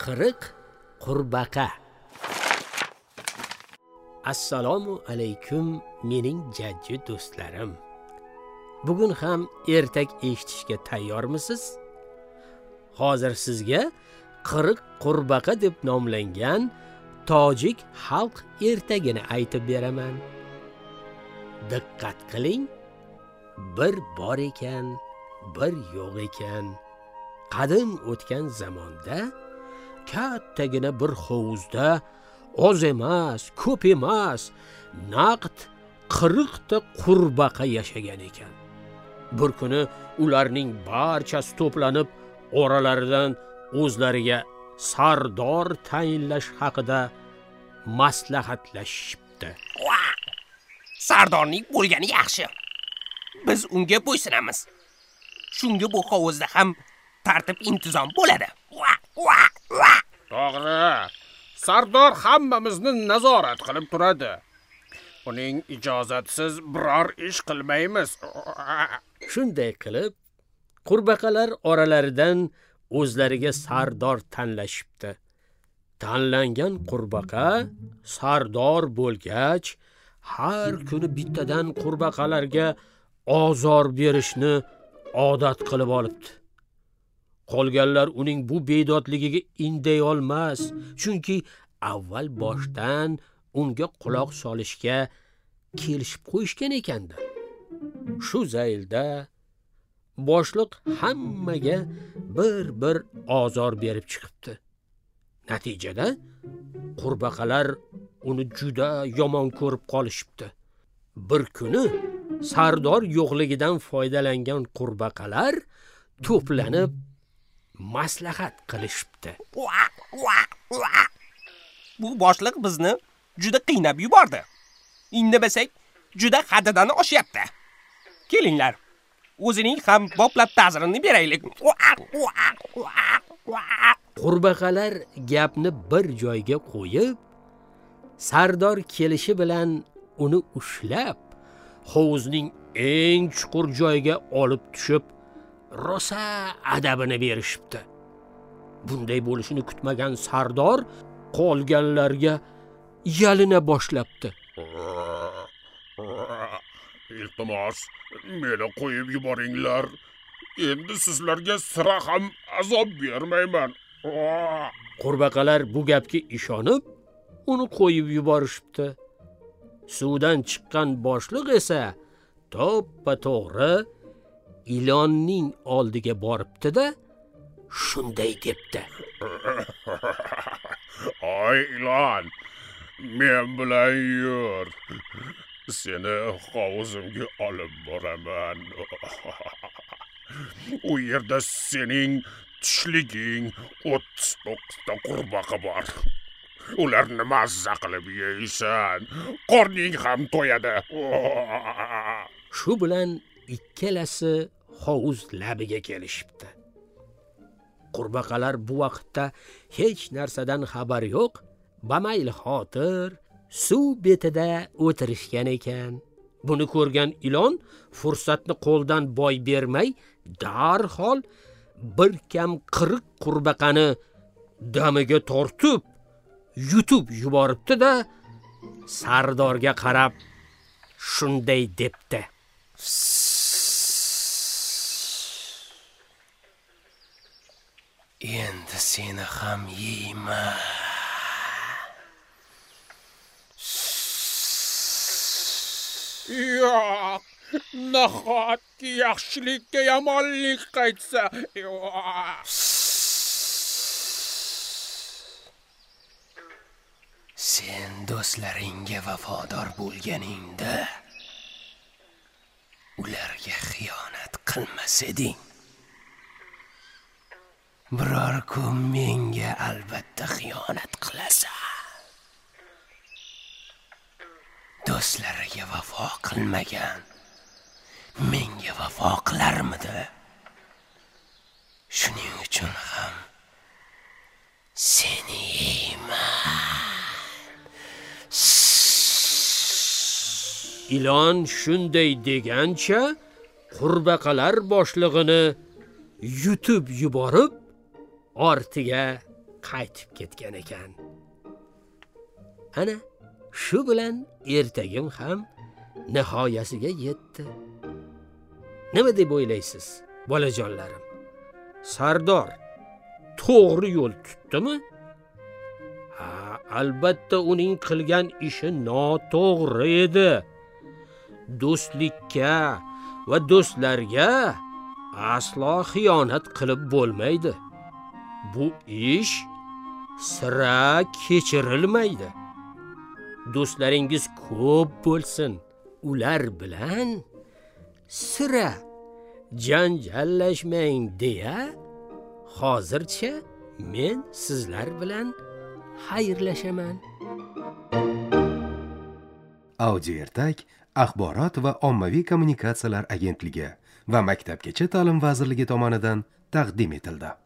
Qiriq qurbaqa. Assalomu alaykum mening jajji do'stlarim. Bugun ham ertak eshitishga tayyormisiz? Hozir sizga Qiriq qurbaqa deb nomlangan tojik xalq ertagini aytib beraman. Diqqat qiling. Bir bor ekan, bir yo'q ekan. Qadim o'tgan zamonda kattagina bir hovuzda oz emas, ko'p emas, naqd 40 ta qurbaqa yashagan ekan. Bir kuni ularning barchasi to'planib, oralaridan o'zlariga sardor tayinlash haqida maslahatlashibdi. Sardorning bo'lgani yaxshi. Biz unga bo'ysunamiz. Shunga bu hovuzda ham tartib intizom bo'ladi. To'g'ri. Sardor hammamizni nazorat qilib turadi. Uning ijozatisiz biror ish qilmaymiz. Shunday qilib, qurbaqalar oralaridan o'zlariga sardor tanlashibdi. Tanlangan qurbaqa sardor bo'lgach, har kuni bittadan qurbaqalarga ozor berishni odat qilib olibdi. Qolganlar uning bu bedodligiga inday olmas, chunki avval boshdan unga quloq solishga kelishib qo'yishgan ekanda. Shu zaylda boshliq hammaga bir ozor berib chiqibdi. Natijada qurbaqalar uni juda yomon ko'rib qolishibdi. Bir kuni sardor yo'qligidan foydalangan qurbaqalar to'planib maslahat qilishibdi. Bu boshliq bizni juda qiynab yubordi. Indamasak juda haddidan oshyapti. Kelinglar, o'zining ham boplab ta'zirini beraylik. Qurbaqalar gapni bir joyga qo'yib, sardor kelishi bilan uni ushlab, hovuzning eng chuqur joyiga olib tushib, rosa adabini berishibdi. Bunday bo'lishini kutmagan sardor qolganlarga yalina boshlabdi. Iltimos, meni qo'yib yuboringlar. Endi sizlarga sira ham azob bermayman. Qurbaqalar bu gapga ishonib, uni qo'yib yuborishibdi. Suvdan chiqqan boshliq esa to'ppa-to'g'ri ilonning oldiga boribdi-da, shunday debdi. Oy ilon, men bilan yur. Seni hovuzimga olib boraman. U yerda sening tushliging 39 ta qurbaqa bor. Ularni mazza qilib yeysan, qorning ham to'yadi. Shu bilan ikkalasi hovuz labiga kelishibdi. Qurbaqalar bu vaqtda hech narsadan xabar yo'q, bamayl xotir suv betida o'tirishgan ekan. Buni ko'rgan ilon fursatni qo'ldan boy bermay, darhol bir kam 40 qurbaqani damiga tortib, yutib yuboribdi-da, sardorga qarab shunday debdi. Endi seni ham yeyman. Yo'q, nahotki yaxshilikka yomonlik qaytsa. Sen do'stlaringga vafodor bo'lganingda ularga xiyonat qilmas eding. Biror kun menga albatta xiyonat qilasan. Do'stlariga vafo qilmagan menga vafo qilarmidi? Shuning uchun ham seni yeyman. Ilon shunday degancha qurbaqalar boshlig'ini yutib yuborib, ortiga qaytib ketgan ekan. Ana shu bilan ertagim ham nihoyasiga yetdi. Nima deb o'ylaysiz, bolajonlarim? Sardor to'g'ri yo'l tutdimi? Ha, albatta uning qilgan ishi noto'g'ri edi. Do'stlikka va do'stlarga aslo xiyonat qilib bo'lmaydi. Bu ish sira kechirilmaydi. Do'stlaringiz ko'p bo'lsin, ular bilan sira janjallashmang deya, hozircha men sizlar bilan xayrlashaman. Audio ertak Axborot va ommaviy kommunikatsiyalar agentligi va Maktabgacha ta'lim vazirligi tomonidan taqdim etildi.